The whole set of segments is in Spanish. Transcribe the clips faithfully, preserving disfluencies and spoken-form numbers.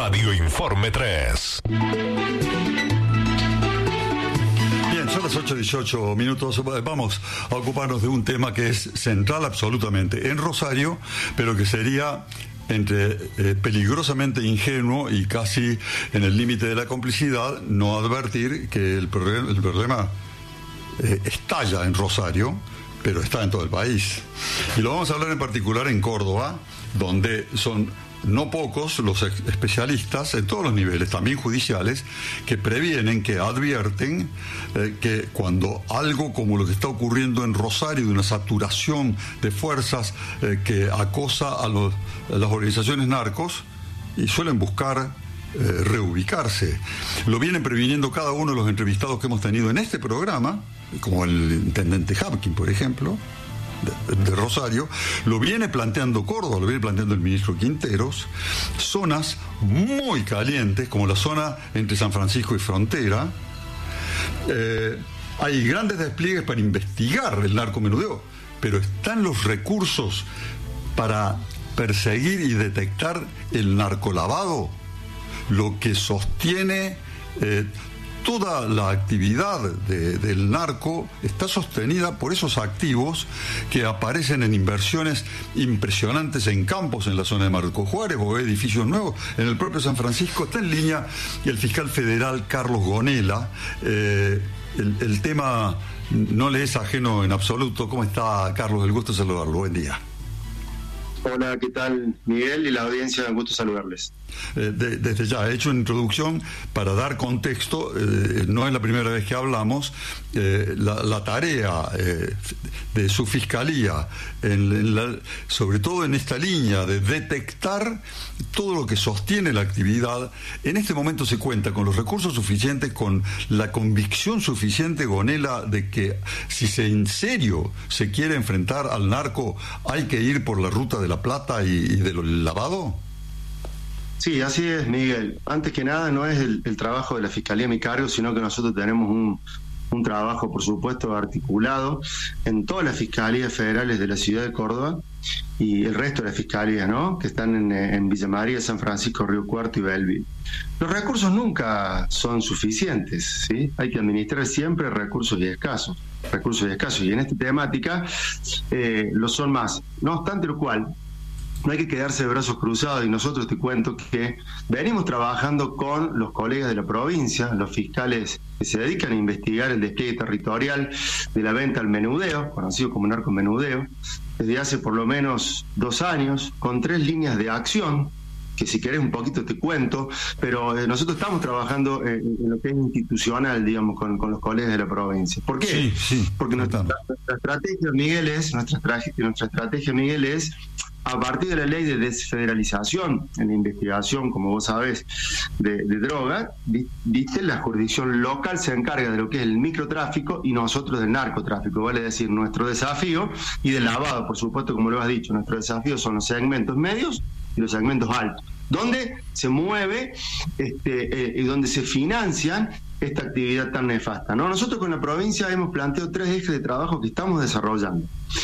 Radio Informe tres. Son las ocho dieciocho minutos. Vamos a ocuparnos de un tema que es central absolutamente en Rosario, pero que sería entre eh, peligrosamente ingenuo y casi en el límite de la complicidad no advertir que el, problema, el problema eh, estalla en Rosario, pero está en todo el país. Y lo vamos a hablar en particular en Córdoba, donde son no pocos los especialistas en todos los niveles, también judiciales, que previenen, que advierten eh, que cuando algo como lo que está ocurriendo en Rosario, de una saturación de fuerzas eh, que acosa a, los, a las organizaciones narcos, y suelen buscar eh, reubicarse. Lo vienen previniendo cada uno de los entrevistados que hemos tenido en este programa, como el intendente Hapkin, por ejemplo, De, de Rosario, lo viene planteando Córdoba, lo viene planteando el ministro Quinteros, zonas muy calientes, como la zona entre San Francisco y Frontera. Eh, hay grandes despliegues para investigar el narcomenudeo, pero están los recursos para perseguir y detectar el narcolavado, lo que sostiene eh, toda la actividad de, del narco está sostenida por esos activos que aparecen en inversiones impresionantes en campos en la zona de Marco Juárez o edificios nuevos en el propio San Francisco. Está en línea el fiscal federal Carlos Gonela. Eh, el, el tema no le es ajeno en absoluto. ¿Cómo está, Carlos? El gusto de saludarlo. Buen día. Hola, ¿qué tal, Miguel y la audiencia? Un gusto saludarles. Eh, de, desde ya, he hecho una introducción para dar contexto, eh, no es la primera vez que hablamos, eh, la, la tarea eh, de su fiscalía, en, en la, sobre todo en esta línea de detectar todo lo que sostiene la actividad. En este momento se cuenta con los recursos suficientes, con la convicción suficiente, Gonela, de que si se en serio se quiere enfrentar al narco, hay que ir por la ruta de la plata y, y del lavado. Sí, así es, Miguel. Antes que nada, no es el, el trabajo de la Fiscalía a mi cargo, sino que nosotros tenemos un, un trabajo, por supuesto, articulado en todas las fiscalías federales de la ciudad de Córdoba y el resto de las fiscalías, ¿no?, que están en, en Villa María, San Francisco, Río Cuarto y Belleville. Los recursos nunca son suficientes, ¿sí? Hay que administrar siempre recursos y escasos, recursos y escasos, y en esta temática eh, lo son más. No obstante lo cual, no hay que quedarse de brazos cruzados, y nosotros te cuento que venimos trabajando con los colegas de la provincia, los fiscales que se dedican a investigar el despliegue territorial de la venta al menudeo, conocido como narcomenudeo, desde hace por lo menos dos años, con tres líneas de acción, que si querés un poquito te cuento, pero eh, nosotros estamos trabajando en, en lo que es institucional, digamos, con, con los colegas de la provincia. ¿Por qué? Sí, sí, Porque nuestra, nuestra estrategia, Miguel, es, nuestra, nuestra estrategia, Miguel, es a partir de la ley de desfederalización en la investigación, como vos sabés, de, de droga, viste, la jurisdicción local se encarga de lo que es el microtráfico y nosotros del narcotráfico, vale decir, nuestro desafío, y del lavado, por supuesto, como lo has dicho, nuestro desafío son los segmentos medios y los segmentos altos, donde se mueve este, eh, y donde se financian esta actividad tan nefasta, ¿no? Nosotros con la provincia hemos planteado tres ejes de trabajo que estamos desarrollando.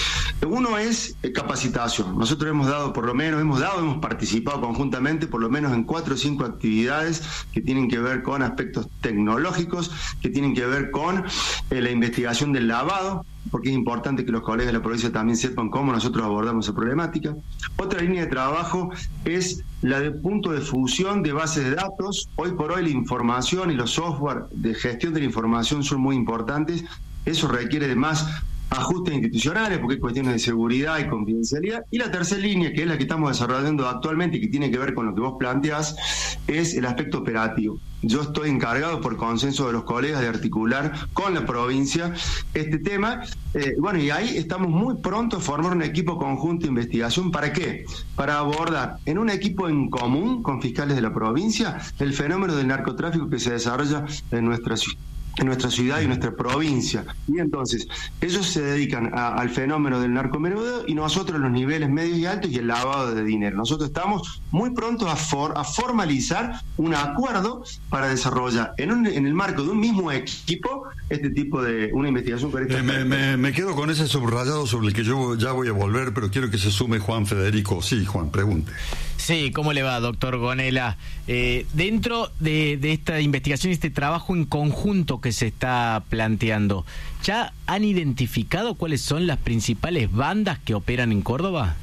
Uno es eh, capacitación. Nosotros hemos dado, por lo menos, hemos dado, hemos participado conjuntamente, por lo menos en cuatro o cinco actividades que tienen que ver con aspectos tecnológicos, que tienen que ver con eh, la investigación del lavado, porque es importante que los colegas de la provincia también sepan cómo nosotros abordamos esa problemática. Otra línea de trabajo es la de punto de fusión de bases de datos. Hoy por hoy la información y los software de gestión de la información son muy importantes. Eso requiere de más ajustes institucionales porque hay cuestiones de seguridad y confidencialidad. Y la tercera línea, que es la que estamos desarrollando actualmente y que tiene que ver con lo que vos planteás, es el aspecto operativo. Yo estoy encargado por consenso de los colegas de articular con la provincia este tema. Eh, bueno, y ahí estamos muy pronto a formar un equipo conjunto de investigación. ¿Para qué? Para abordar en un equipo en común con fiscales de la provincia el fenómeno del narcotráfico que se desarrolla en nuestra ciudad. en nuestra ciudad y en nuestra provincia. Y entonces, ellos se dedican a, al fenómeno del narcomenudeo y nosotros los niveles medios y altos y el lavado de dinero. Nosotros estamos muy pronto a, for, a formalizar un acuerdo para desarrollar en, un, en el marco de un mismo equipo este tipo de, una investigación con esta... Eh, me, me, me quedo con ese subrayado sobre el que yo ya voy a volver, pero quiero que se sume Juan Federico. Sí, Juan, pregunte. Sí, ¿cómo le va, doctor Gonella? Eh, dentro de, de esta investigación, este trabajo en conjunto que se está planteando, ¿ya han identificado cuáles son las principales bandas que operan en Córdoba?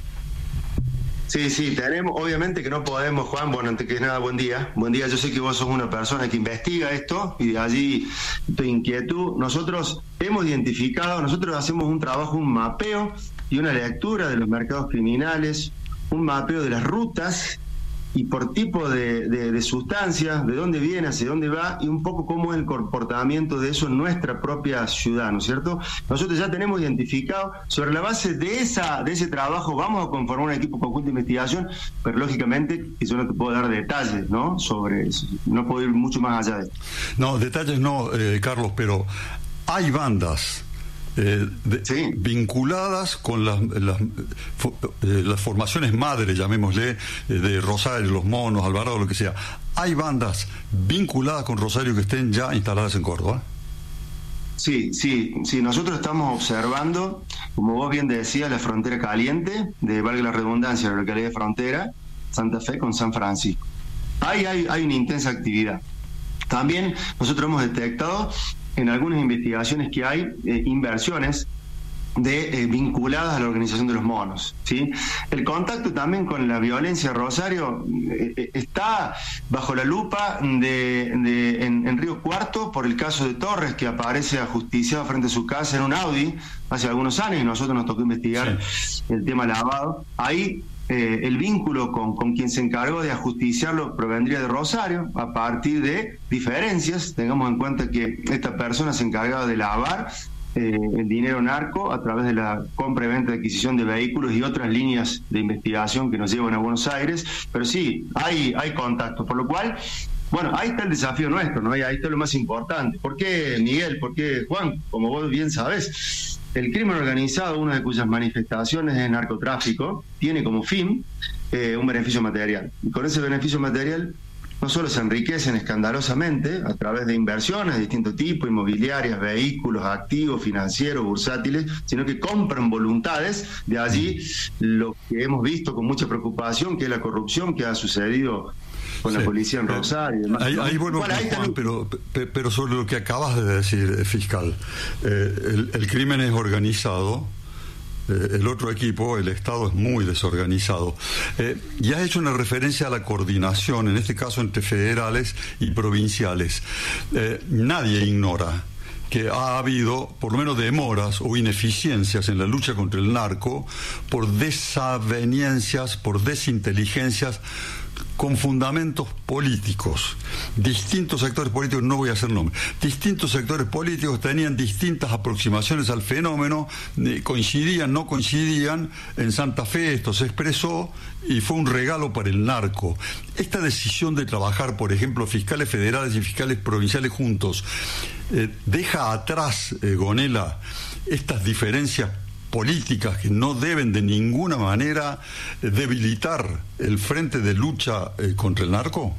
Sí, sí, tenemos, obviamente que no podemos, Juan, bueno, antes que nada, buen día. Buen día, yo sé que vos sos una persona que investiga esto y de allí tu inquietud. Nosotros hemos identificado, nosotros hacemos un trabajo, un mapeo y una lectura de los mercados criminales, un mapeo de las rutas y por tipo de, de, de sustancias, de dónde viene, hacia dónde va y un poco cómo es el comportamiento de eso en nuestra propia ciudad, ¿no es cierto? Nosotros ya tenemos identificado, sobre la base de esa de ese trabajo vamos a conformar un equipo conjunto de investigación, pero lógicamente que yo no te puedo dar detalles, ¿no? Sobre eso, no puedo ir mucho más allá de esto. No, detalles no, eh, Carlos, pero hay bandas Eh, de, sí. vinculadas con las, las, eh, las formaciones madres, llamémosle, eh, de Rosario, Los Monos, Alvarado, lo que sea. ¿Hay bandas vinculadas con Rosario que estén ya instaladas en Córdoba? Sí, sí, sí. Nosotros estamos observando, como vos bien decías, la frontera caliente, de valga la redundancia, la localidad de frontera, Santa Fe con San Francisco. Ahí hay, hay una intensa actividad. También nosotros hemos detectado en algunas investigaciones que hay eh, inversiones de eh, vinculadas a la organización de los monos, ¿sí? El contacto también con la violencia de Rosario eh, está bajo la lupa de, de en, en Río Cuarto por el caso de Torres, que aparece ajusticiado frente a su casa en un Audi hace algunos años y nosotros nos tocó investigar sí. el tema lavado. Ahí Eh, el vínculo con, con quien se encargó de ajusticiarlo provendría de Rosario, a partir de diferencias. Tengamos en cuenta que esta persona se encargaba de lavar eh, el dinero narco a través de la compra y venta de adquisición de vehículos y otras líneas de investigación que nos llevan a Buenos Aires, pero sí, hay, hay contacto, por lo cual, bueno, ahí está el desafío nuestro, ¿no? Y ahí está lo más importante. ¿Por qué, Miguel? ¿Por qué, Juan? Como vos bien sabés, el crimen organizado, una de cuyas manifestaciones es narcotráfico, tiene como fin eh, un beneficio material. Y con ese beneficio material no solo se enriquecen escandalosamente a través de inversiones de distinto tipo, inmobiliarias, vehículos, activos, financieros, bursátiles, sino que compran voluntades. De allí lo que hemos visto con mucha preocupación, que es la corrupción que ha sucedido con sí. la policía en Rosario. Eh, ahí, ahí vuelvo bueno, con Juan, pero, pero sobre lo que acabas de decir, fiscal, eh, el, el crimen es organizado, eh, el otro equipo, el Estado, es muy desorganizado. Eh, y has hecho una referencia a la coordinación, en este caso entre federales y provinciales. Eh, nadie ignora que ha habido, por lo menos, demoras o ineficiencias en la lucha contra el narco por desavenencias, por desinteligencias, con fundamentos políticos. Distintos sectores políticos, no voy a hacer nombres, distintos sectores políticos tenían distintas aproximaciones al fenómeno, coincidían, no coincidían. En Santa Fe esto se expresó y fue un regalo para el narco. Esta decisión de trabajar, por ejemplo, fiscales federales y fiscales provinciales juntos, eh, deja atrás, eh, Gonella, estas diferencias políticas que no deben de ninguna manera eh, debilitar el frente de lucha eh, contra el narco?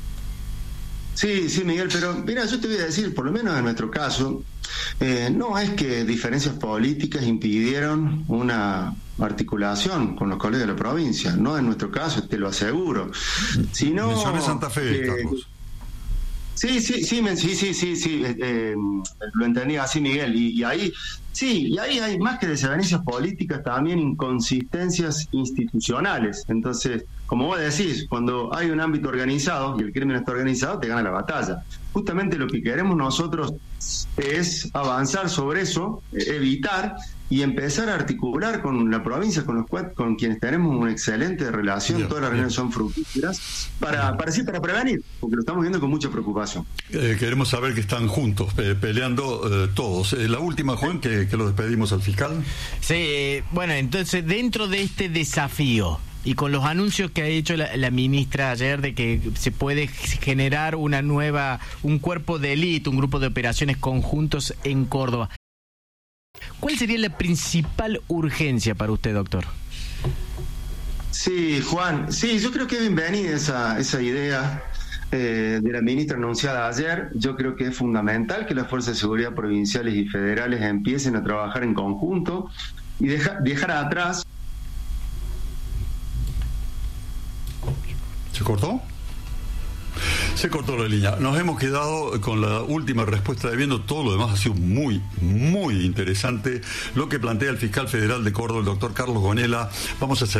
Sí, sí, Miguel, pero mira, yo te voy a decir, por lo menos en nuestro caso, eh, no es que diferencias políticas impidieron una articulación con los colegas de la provincia, no en nuestro caso, te lo aseguro. Sino mencioné Santa Fe, eh, Carlos. Sí, sí, sí, sí, sí, sí, sí eh, eh, lo entendía así, Miguel, y, y ahí, sí, y ahí hay más que desavenencias políticas, también inconsistencias institucionales. Entonces, como vos decís, cuando hay un ámbito organizado y el crimen está organizado, te gana la batalla. Justamente lo que queremos nosotros es avanzar sobre eso, evitar y empezar a articular con la provincia, con los con quienes tenemos una excelente relación, bien, todas las reuniones son fructíferas, para, para, sí, para prevenir, porque lo estamos viendo con mucha preocupación. Eh, queremos saber que están juntos, pe peleando eh, todos. Eh, la última, Juan, que, que lo despedimos al fiscal. Sí, eh, bueno, entonces, dentro de este desafío, y con los anuncios que ha hecho la, la ministra ayer de que se puede generar una nueva, un cuerpo de élite, un grupo de operaciones conjuntos en Córdoba, ¿cuál sería la principal urgencia para usted, doctor? Sí, Juan, sí, yo creo que es bienvenida esa, esa idea. eh, de la ministra anunciada ayer. Yo creo que es fundamental que las fuerzas de seguridad provinciales y federales empiecen a trabajar en conjunto y deja, dejar atrás. ¿Se cortó? Se cortó la línea. Nos hemos quedado con la última respuesta de Viendo. Todo lo demás ha sido muy, muy interesante. Lo que plantea el fiscal federal de Córdoba, el doctor Carlos Gonella. Vamos a hacer